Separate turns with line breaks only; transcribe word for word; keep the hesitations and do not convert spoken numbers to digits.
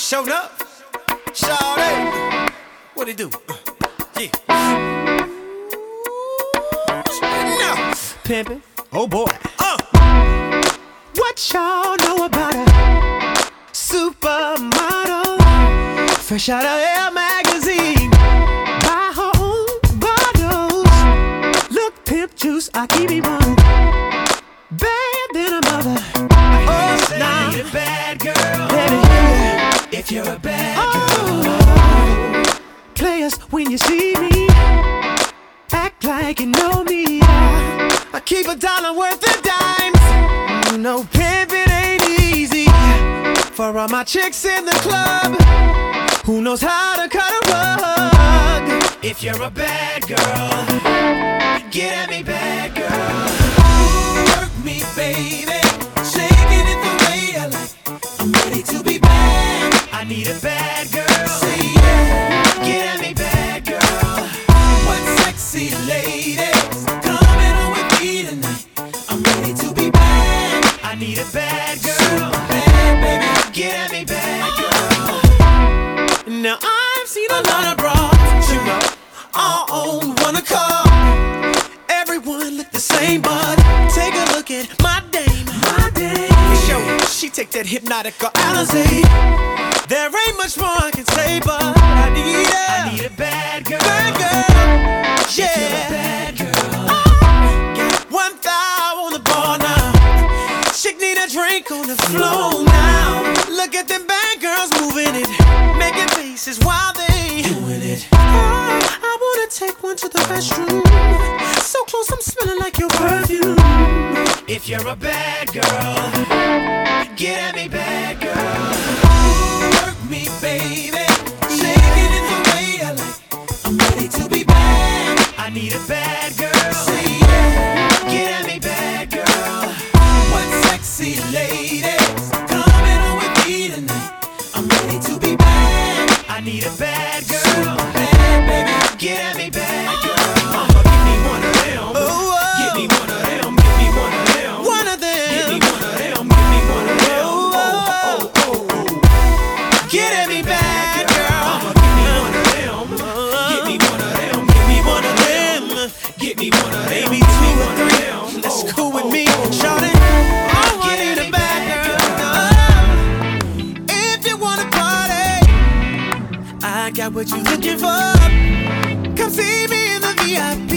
Showed up, Shawty, what it do? Uh, yeah. No.
Pimpin'.
Oh boy. Uh.
What y'all know about a supermodel? Fresh out of Elle magazine. Buy her own bottles. Look, pimp juice, I keep it running. Bad than a mother.
Oh, nah.
Need a bad girl.
Baby,
if you're a bad oh. girl. Players, when you see me, act like you know me. I keep a dollar worth of dimes. No pimpin' ain't easy. For all my chicks in the club, who knows how to cut a rug? If you're a bad girl, get at me, bad girl. Work me, baby, shaking it the way I like. I'm ready to be bad. I need a bad girl. Say yeah, get at me, bad girl. What sexy ladies coming on with me tonight? I'm ready to be bad. I need a bad girl. So bad, baby, get at me, bad girl. Now I've seen a lot of broads, you know, all on one accord. Everyone look the same, but take a look at my dame. My dame. Show she take that hypnotic or Alizé. There ain't much more I can say, but I need a, I need a bad girl. Bad girl. Yeah. If you're a bad girl. Oh. Got one thigh on the bar now. Chick need a drink on the floor now. Look at them bad girls moving it, making faces while they doing it. Oh, I wanna take one to the restroom. So close, I'm smelling like your perfume. If you're a bad girl, get at me, bad girl. Work me, baby, shaking it the way I like. I'm ready to be bad. I need a bad girl. Say yeah, get at me, bad girl. What sexy ladies coming on with me tonight? I'm ready to be bad. I need a bad girl. So bad, baby, get at me, bad girl. Mama, give me one of them. Oh, oh. Give me one of them. Give me one of them. One of them. Give me one of them. Give me one of them. Oh, oh, oh, oh. Get at me, bad girl. Mama, give me one of them. Give me one of them. Give me one of them. Give me one of them. Maybe two or three. That's cool with me, shawty. Oh, I need a bad girl. If you wanna party, I got what you looking for. Come see me in the V I P.